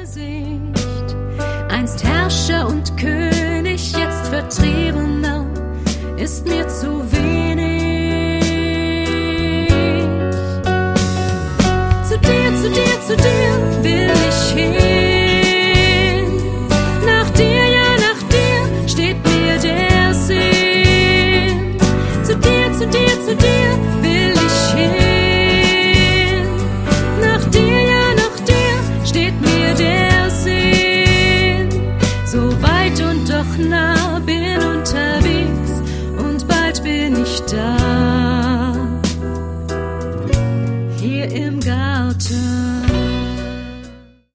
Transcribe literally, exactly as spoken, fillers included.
Gesicht. Einst Herrscher und König, jetzt Vertriebener, ist mir zu wenig. Zu dir, zu dir, zu dir will ich hin. Nach dir, ja, nach dir steht mir der Sinn. Zu dir, zu dir, zu dir will ich hin. Nach dir, ja, nach dir steht mir der Sinn. So weit und doch nah, bin unterwegs und bald bin ich da. Hier im Garten.